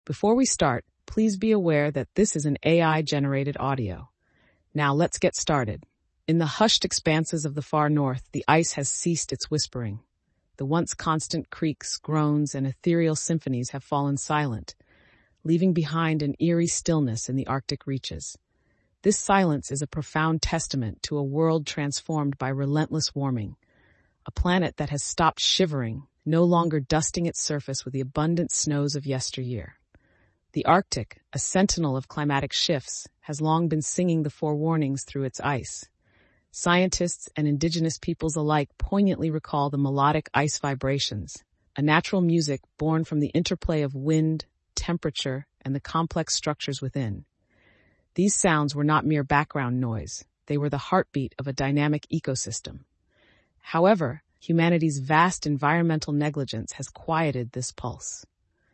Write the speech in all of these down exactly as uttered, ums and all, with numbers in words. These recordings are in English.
Before we start, please be aware that this is an A I-generated audio. Now let's get started. In the hushed expanses of the far north, the ice has ceased its whispering. The once constant creaks, groans, and ethereal symphonies have fallen silent, leaving behind an eerie stillness in the Arctic reaches. This silence is a profound testament to a world transformed by relentless warming, a planet that has stopped shivering, no longer dusting its surface with the abundant snows of yesteryear. The Arctic, a sentinel of climatic shifts, has long been singing the forewarnings through its ice. Scientists and indigenous peoples alike poignantly recall the melodic ice vibrations, a natural music born from the interplay of wind, temperature, and the complex structures within. These sounds were not mere background noise. They were the heartbeat of a dynamic ecosystem. However, humanity's vast environmental negligence has quieted this pulse.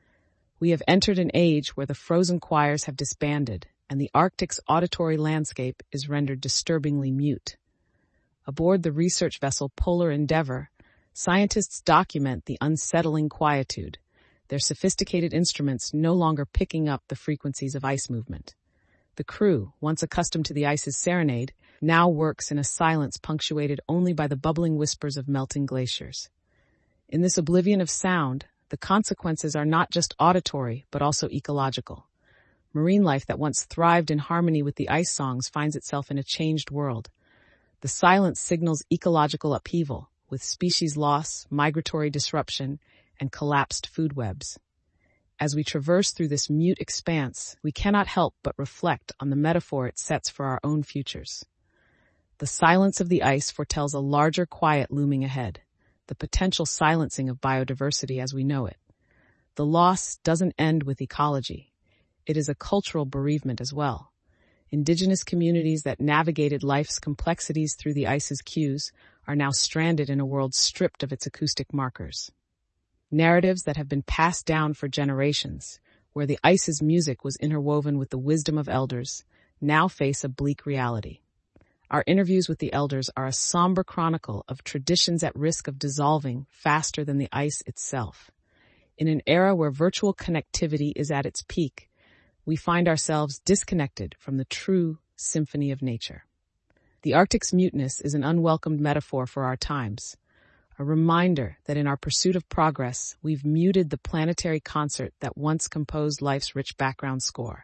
We have entered an age where the frozen choirs have disbanded, and the Arctic's auditory landscape is rendered disturbingly mute. Aboard the research vessel Polar Endeavour, scientists document the unsettling quietude, their sophisticated instruments no longer picking up the frequencies of ice movement. The crew, once accustomed to the ice's serenade, now works in a silence punctuated only by the bubbling whispers of melting glaciers. In this oblivion of sound, the consequences are not just auditory, but also ecological. Marine life that once thrived in harmony with the ice songs finds itself in a changed world. The silence signals ecological upheaval, with species loss, migratory disruption, and collapsed food webs. As we traverse through this mute expanse, we cannot help but reflect on the metaphor it sets for our own futures. The silence of the ice foretells a larger quiet looming ahead, the potential silencing of biodiversity as we know it. The loss doesn't end with ecology. It is a cultural bereavement as well. Indigenous communities that navigated life's complexities through the ice's cues are now stranded in a world stripped of its acoustic markers. Narratives that have been passed down for generations, where the ice's music was interwoven with the wisdom of elders, now face a bleak reality. Our interviews with the elders are a somber chronicle of traditions at risk of dissolving faster than the ice itself. In an era where virtual connectivity is at its peak, we find ourselves disconnected from the true symphony of nature. The Arctic's muteness is an unwelcomed metaphor for our times, a reminder that in our pursuit of progress, we've muted the planetary concert that once composed life's rich background score.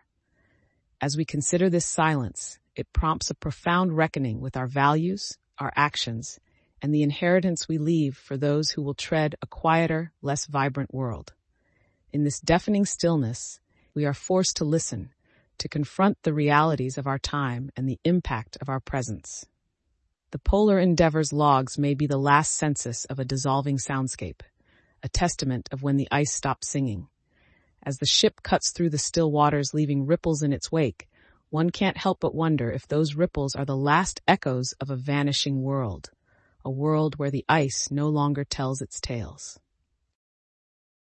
As we consider this silence, it prompts a profound reckoning with our values, our actions, and the inheritance we leave for those who will tread a quieter, less vibrant world. In this deafening stillness, we are forced to listen, to confront the realities of our time and the impact of our presence. The Polar Endeavour's logs may be the last census of a dissolving soundscape, a testament of when the ice stopped singing. As the ship cuts through the still waters leaving ripples in its wake, one can't help but wonder if those ripples are the last echoes of a vanishing world, a world where the ice no longer tells its tales.